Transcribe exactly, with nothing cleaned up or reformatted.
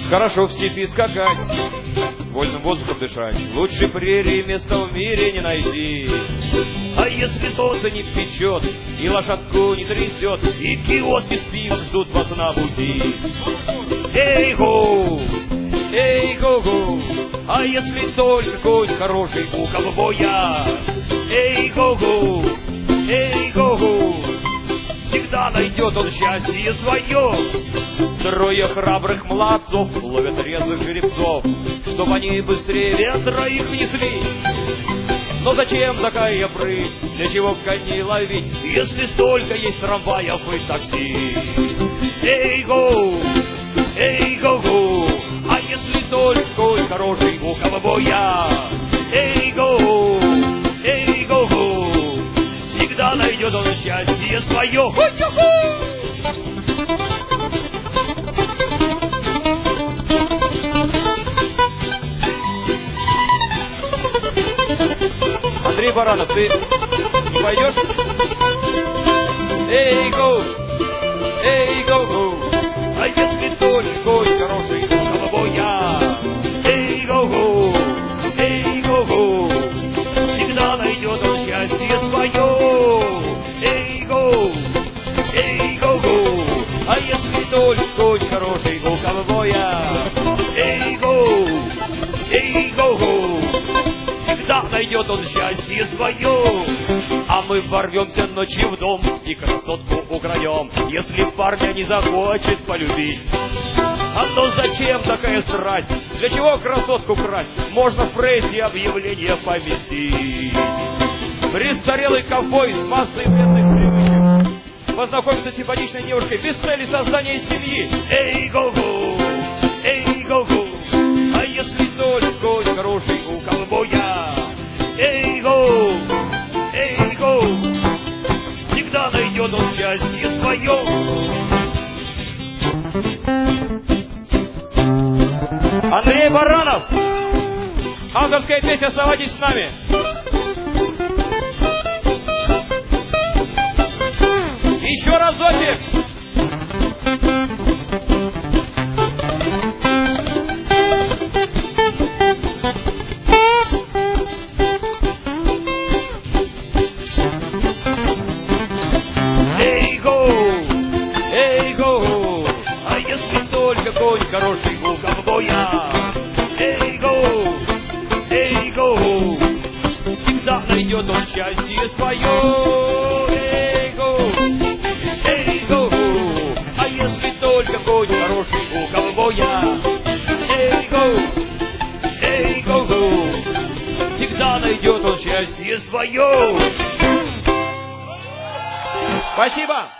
Хорошо в степи скакать, вольным воздухом дышать. Лучше прерии места в мире не найти. А если солнце не печет, и лошадку не трясет, и киоски с пивом ждут вас на пути. Эй-го, эй-го-го, а если только конь хороший у ковбоя. Эй-го-го, эй-го-го, всегда найдет он счастье свое. Трое храбрых молодцов ловят резвых жеребцов, чтоб они быстрее троих несли. Но зачем такая прыть, для чего коней ловить, если столько есть трамваев и такси? Эй-го, эй-го-го, а если только конь хороший у ковбоя? Эй-го, эй-го-го, всегда найдет он счастье свое. Андрей Баранов, ты не пойдешь? Эй-го, эй-го-го, а если только конь хороший у ковбоя? Эй-го-го, эй-го-го, всегда найдет он счастье свое. Эй-го, эй-го-го, а если только конь хороший у ковбоя? Эй-го, эй-го-го, всегда найдет он счастье свое. А мы ворвемся ночью в дом и красотку украдем, если парня не захочет полюбить. А то зачем такая страсть? Для чего красотку красть? Можно в прессе объявление поместить. Престарелый ковбой с массой вредных привычек познакомиться с симпатичной девушкой без цели создания семьи. Эй-го-го, эй-го-го, а если только конь хороший у ковбоя? Эй-го, эй-го, всегда найдет он счастье свое. Андрей Баранов, авторская песня «Оставайтесь с нами». Еще разочек. Конь хороший у ковбоя. Эй-го, эй-го, всегда найдет он счастье свое. Эй-го, эй-го, а если только конь хороший у ковбоя? Эй-го, эй-го, всегда найдет он счастье свое. Спасибо.